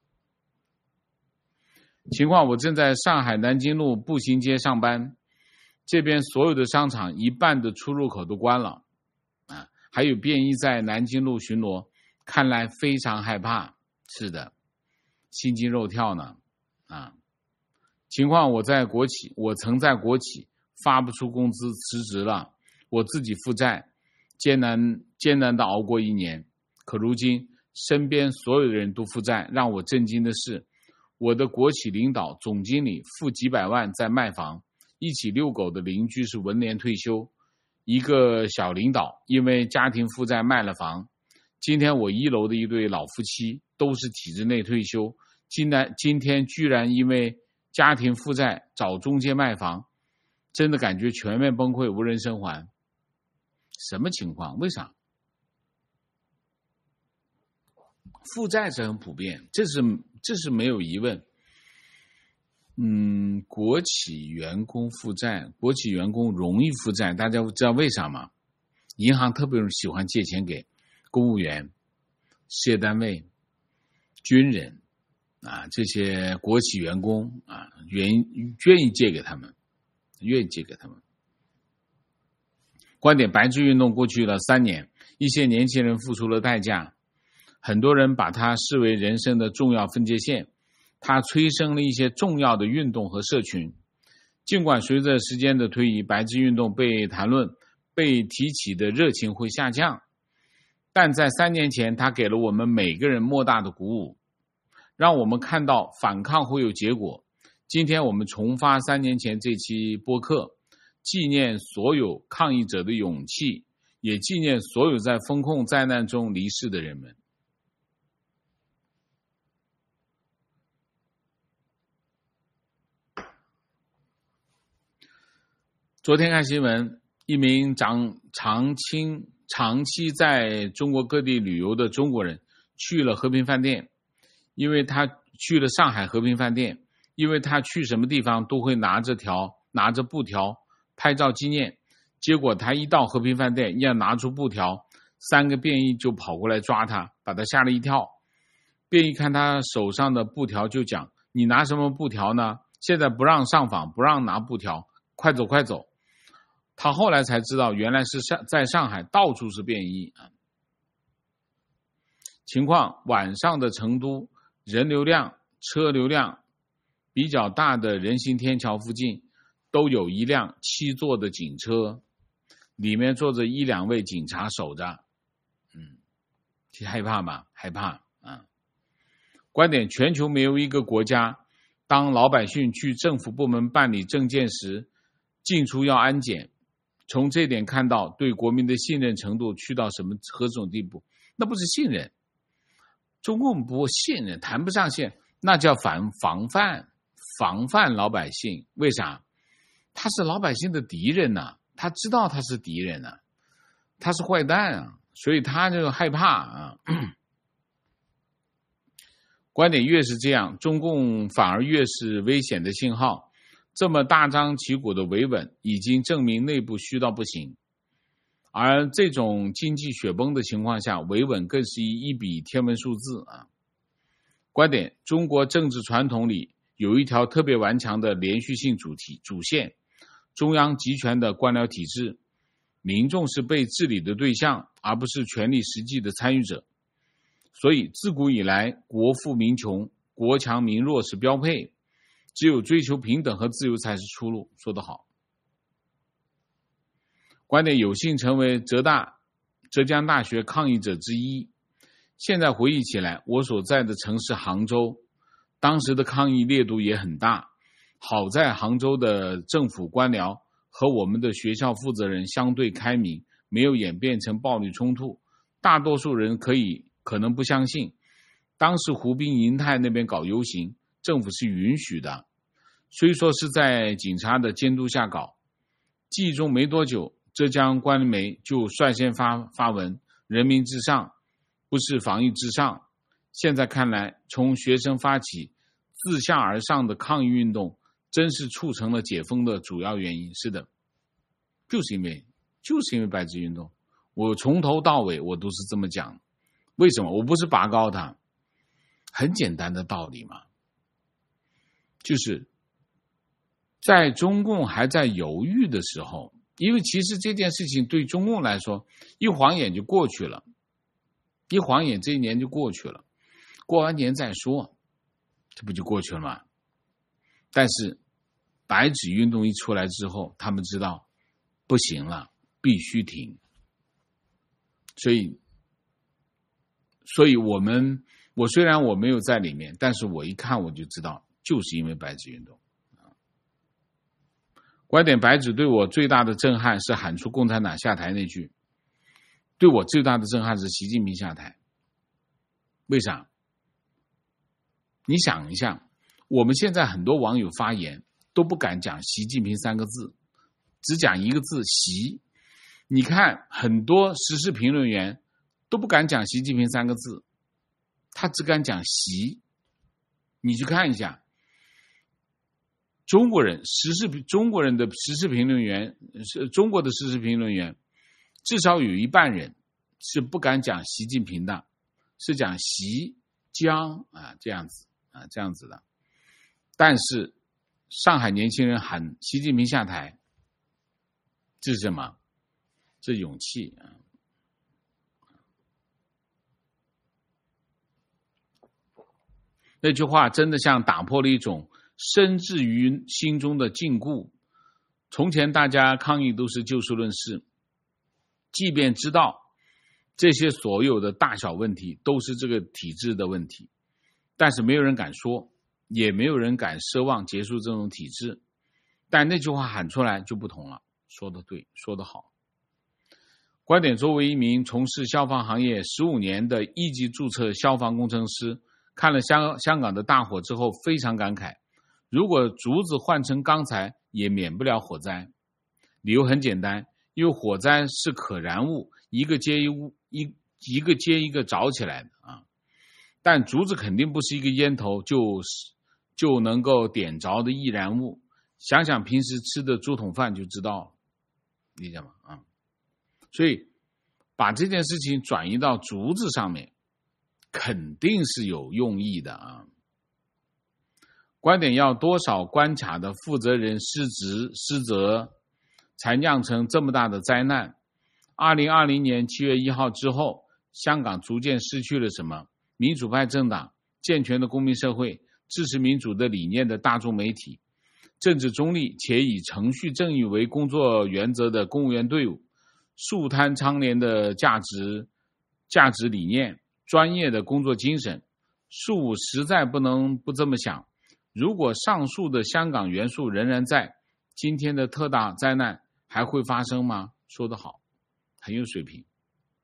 情况：我正在上海南京路步行街上班，这边所有的商场一半的出入口都关了啊，还有便衣在南京路巡逻，看来非常害怕。是的，心惊肉跳呢啊。情况：我在国企，我曾在国企发不出工资，辞职了，我自己负债，艰难艰难的熬过一年。可如今身边所有的人都负债，让我震惊的是，我的国企领导总经理付几百万在卖房，一起遛狗的邻居是文联退休，一个小领导因为家庭负债卖了房。今天我一楼的一对老夫妻都是体制内退休，今天今天居然因为家庭负债找中介卖房，真的感觉全面崩溃，无人生还。什么情况？为啥？负债是很普遍，这是这是没有疑问。嗯，国企员工负债，国企员工容易负债，大家知道为啥吗？银行特别喜欢借钱给公务员、事业单位、军人啊，这些国企员工啊，愿愿意借给他们，愿意借给他们。观点：白纸运动过去了三年，一些年轻人付出了代价，很多人把它视为人生的重要分界线，它催生了一些重要的运动和社群。尽管随着时间的推移，白纸运动被谈论、被提起的热情会下降，但在三年前，它给了我们每个人莫大的鼓舞，让我们看到反抗会有结果。今天我们重发三年前这期播客，纪念所有抗议者的勇气，也纪念所有在风控灾难中离世的人们。昨天看新闻，一名长长期长期在中国各地旅游的中国人去了和平饭店，因为他去了上海和平饭店，因为他去什么地方都会拿着条拿着布条拍照纪念，结果他一到和平饭店，要拿出布条，三个便衣就跑过来抓他，把他吓了一跳。便衣看他手上的布条就讲：“你拿什么布条呢？现在不让上访，不让拿布条，快走快走。”他后来才知道，原来是在上海到处是便衣啊。情况：晚上的成都人流量、车流量比较大的人行天桥附近，都有一辆七座的警车，里面坐着一两位警察守着。嗯，害怕吧？害怕啊！观点：全球没有一个国家，当老百姓去政府部门办理证件时，进出要安检。从这点看到对国民的信任程度去到什么何种地步？那不是信任，中共不信任，谈不上信任，那叫防防范防范老百姓。为啥？他是老百姓的敌人啊，他知道他是敌人啊，他是坏蛋啊，所以他就害怕啊。观点：越是这样，中共反而越是危险的信号。这么大张旗鼓的维稳，已经证明内部虚到不行。 而这种经济雪崩的情况下，维稳更是一笔天文数字啊。观点：中国政治传统里有一条特别顽强的连续性主题主线，中央集权的官僚体制，民众是被治理的对象，而不是权力实际的参与者。所以自古以来，国富民穷，国强民弱是标配，只有追求平等和自由才是出路。说得好。观点：有幸成为浙大浙江大学抗议者之一。现在回忆起来，我所在的城市杭州，当时的抗议烈度也很大。好在杭州的政府官僚和我们的学校负责人相对开明，没有演变成暴力冲突。大多数人可以可能不相信，当时湖滨银泰那边搞游行，政府是允许的，虽说是在警察的监督下搞。记忆中没多久，浙江官媒就率先发发文，人民至上，不是防疫至上。现在看来，从学生发起自下而上的抗议运动，真是促成了解封的主要原因。是的，就是因为就是因为白纸运动，我从头到尾我都是这么讲。为什么？我不是拔高它，很简单的道理嘛，就是在中共还在犹豫的时候，因为其实这件事情对中共来说，一晃眼就过去了，一晃眼这一年就过去了，过完年再说，这不就过去了吗？但是白纸运动一出来之后，他们知道不行了，必须停。所以所以我们我虽然我没有在里面，但是我一看我就知道，就是因为白纸运动。观点：白纸对我最大的震撼是喊出共产党下台那句，对我最大的震撼是习近平下台。为啥？你想一下，我们现在很多网友发言都不敢讲习近平三个字，只讲一个字习。你看很多时事评论员都不敢讲习近平三个字，他只敢讲习。你去看一下中国人时事中国人的时事评论员，中国的时事评论员至少有一半人是不敢讲习近平的，是讲习江啊这样子啊这样子的。但是上海年轻人喊习近平下台，这是什么？这勇气啊！那句话真的像打破了一种深置于心中的禁锢。从前大家抗议都是就事论事，即便知道这些所有的大小问题都是这个体制的问题，但是没有人敢说，也没有人敢奢望结束这种体制。但那句话喊出来就不同了，说得对，说得好。观点：作为一名从事消防行业十五年的一级注册消防工程师，看了香香港的大火之后非常感慨，如果竹子换成钢材也免不了火灾。理由很简单，因为火灾是可燃物，一个接一物一一个接一个着起来的啊。但竹子肯定不是一个烟头就就能够点着的易燃物，想想平时吃的猪桶饭就知道了，理解吗？啊，所以把这件事情转移到竹子上面，肯定是有用意的啊。观点：要多少关卡的负责人失职失责，才酿成这么大的灾难？二零二零年七月一号之后，香港逐渐失去了什么？民主派政党、健全的公民社会、支持民主的理念的大众媒体、政治中立且以程序正义为工作原则的公务员队伍、树摊倡廉的价值价值理念、专业的工作精神。树实在不能不这么想，如果上述的香港元素仍然在，今天的特大灾难还会发生吗？说得好，很有水平。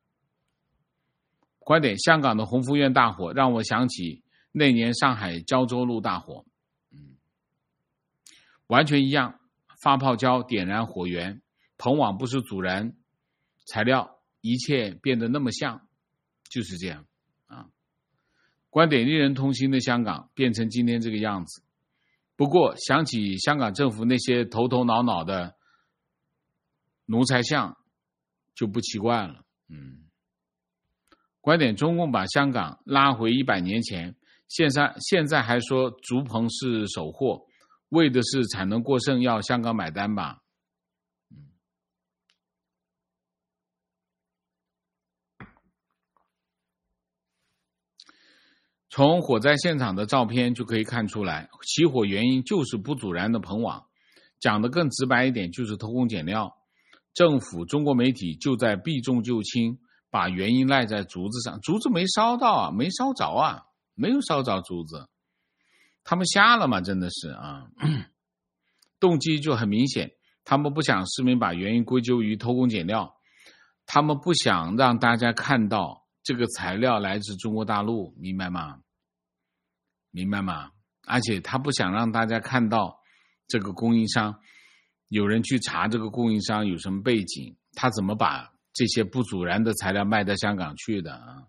观点：香港的鸿福苑大火让我想起那年上海胶州路大火，嗯，完全一样，发泡胶点燃火源，膨网不是阻燃材料，一切变得那么像，就是这样啊。观点：令人痛心的香港变成今天这个样子。不过想起香港政府那些头头脑脑的奴才相， 就不奇怪了。嗯，观点：中共把香港拉回一百年前，现在现在还说竹棚是首货，为的是产能过剩，要香港买单吧？嗯，从火灾现场的照片就可以看出来，起火原因就是不阻燃的棚网，讲得更直白一点，就是偷工减料。政府、中国媒体就在避重就轻，把原因赖在竹子上。竹子没烧到啊，没烧着啊，没有烧着竹子，他们瞎了吗？真的是啊，动机就很明显，他们不想市民把原因归咎于偷工减料，他们不想让大家看到这个材料来自中国大陆，明白吗？明白吗？而且他不想让大家看到这个供应商，有人去查这个供应商有什么背景，他怎么把这些不阻燃的材料卖到香港去的啊？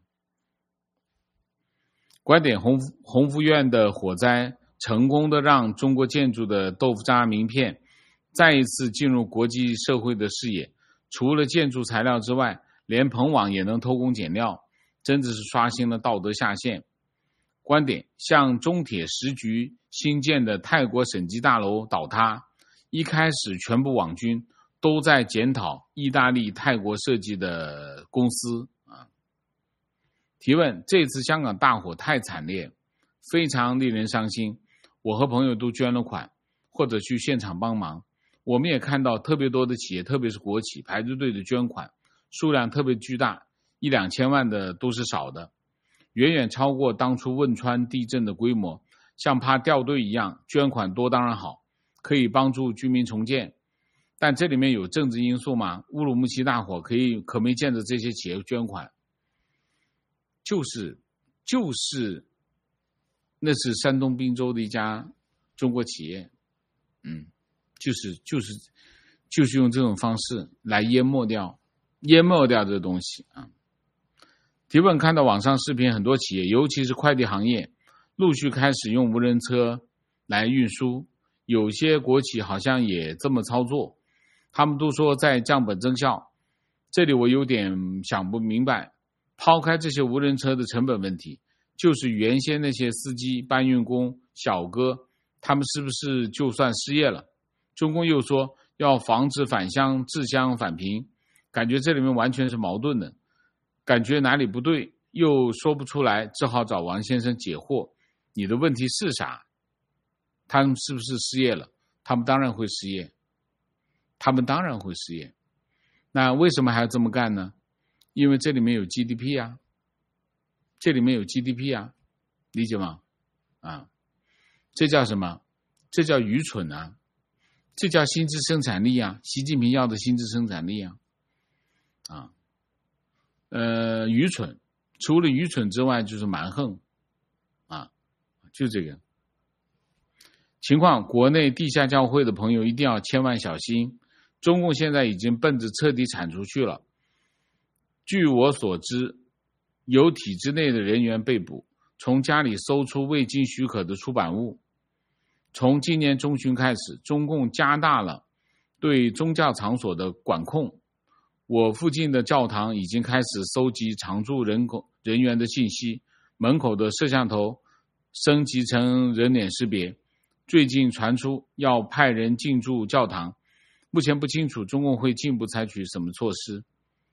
观点：鸿鸿福苑的火灾成功的让中国建筑的豆腐渣名片再一次进入国际社会的视野，除了建筑材料之外，连棚网也能偷工减料，真的是刷新了道德下限。观点：向中铁时局新建的泰国审计大楼倒塌，一开始全部网军都在检讨意大利、泰国设计的公司啊。提问：这次香港大火太惨烈，非常令人伤心。我和朋友都捐了款，或者去现场帮忙。我们也看到特别多的企业，特别是国企排着队的捐款，数量特别巨大，一两千万的都是少的，远远超过当初汶川地震的规模。像怕掉队一样，捐款多当然好，可以帮助居民重建，但这里面有政治因素吗？乌鲁木齐大火可以可没见着这些企业捐款，就是就是那是山东滨州的一家中国企业，嗯，就是就是就是用这种方式来淹没掉淹没掉这个东西啊。提问：看到网上视频，很多企业，尤其是快递行业，陆续开始用无人车来运输，有些国企好像也这么操作，他们都说在降本增效。这里我有点想不明白，抛开这些无人车的成本问题，就是原先那些司机、搬运工、小哥，他们是不是就算失业了？中共又说要防止返乡自相返贫，感觉这里面完全是矛盾的，感觉哪里不对又说不出来，只好找王先生解惑。你的问题是啥？他们是不是失业了？他们当然会失业，他们当然会失业。那为什么还要这么干呢？因为这里面有 G D P 啊，这里面有 G D P 啊，理解吗？啊，这叫什么？这叫愚蠢啊，这叫薪资生产力啊，习近平要的薪资生产力啊，啊，呃，愚蠢，除了愚蠢之外就是蛮横，啊，就这个情况。国内地下教会的朋友一定要千万小心，中共现在已经奔着彻底铲除去了。据我所知，有体制内的人员被捕，从家里搜出未经许可的出版物。从今年中旬开始，中共加大了对宗教场所的管控。我附近的教堂已经开始搜集常住人口人员的信息，门口的摄像头升级成人脸识别。最近传出要派人进驻教堂，目前不清楚中共会进一步采取什么措施。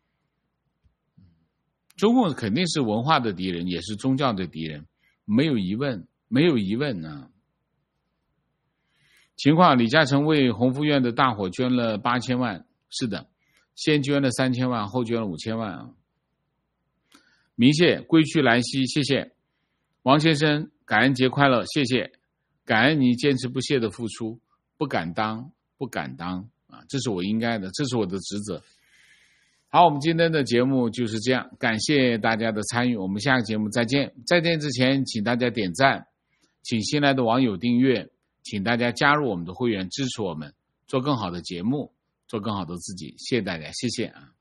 中共肯定是文化的敌人，也是宗教的敌人，没有疑问，没有疑问啊。情况：李嘉诚为鸿福苑的大火捐了八千万，是的，先捐了三千万，后捐了五千万啊。明谢归去来兮，谢谢王先生，感恩节快乐，谢谢，感恩你坚持不懈的付出，不敢当，不敢当啊，这是我应该的，这是我的职责。好，我们今天的节目就是这样，感谢大家的参与，我们下个节目再见。再见之前，请大家点赞，请新来的网友订阅，请大家加入我们的会员，支持我们做更好的节目，做更好的自己。谢谢大家，谢谢啊。